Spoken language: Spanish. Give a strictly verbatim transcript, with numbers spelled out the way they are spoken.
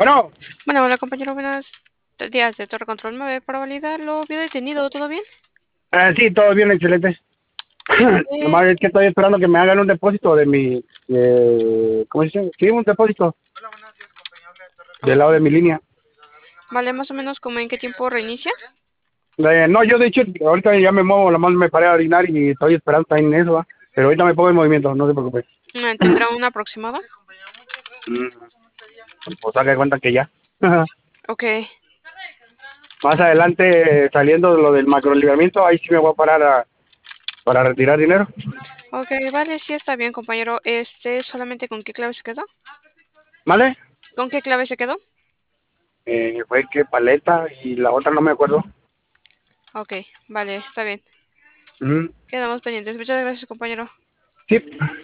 Bueno, Bueno, hola compañero, buenos días de Torre Control nueve para validar lo vio detenido, ¿todo bien? eh, sí, todo bien, excelente. Ok, Nomás es que estoy esperando que me hagan un depósito de mi, eh, ¿cómo se dice? Sí, un depósito del lado ok. de mi línea. Vale, más o menos como en qué tiempo reinicia. Eh, no, yo de hecho ahorita ya me muevo, la más me paré a orinar y estoy esperando también eso, ¿va? Pero ahorita me pongo en movimiento, no se preocupe. Mm, ¿Tendrá un aproximado? Mm, pues haga de cuenta que ya. Ok, Más adelante, saliendo de lo del macrolibramiento, ahí sí me voy a parar a- para retirar dinero. ok, vale, sí está bien compañero. Este, ¿solamente con qué clave se quedó? ¿Vale? ¿Con qué clave se quedó? Eh, fue que paleta y la otra no me acuerdo. Ok, vale, está bien. Mm, Quedamos pendientes. Muchas gracias compañero. sí.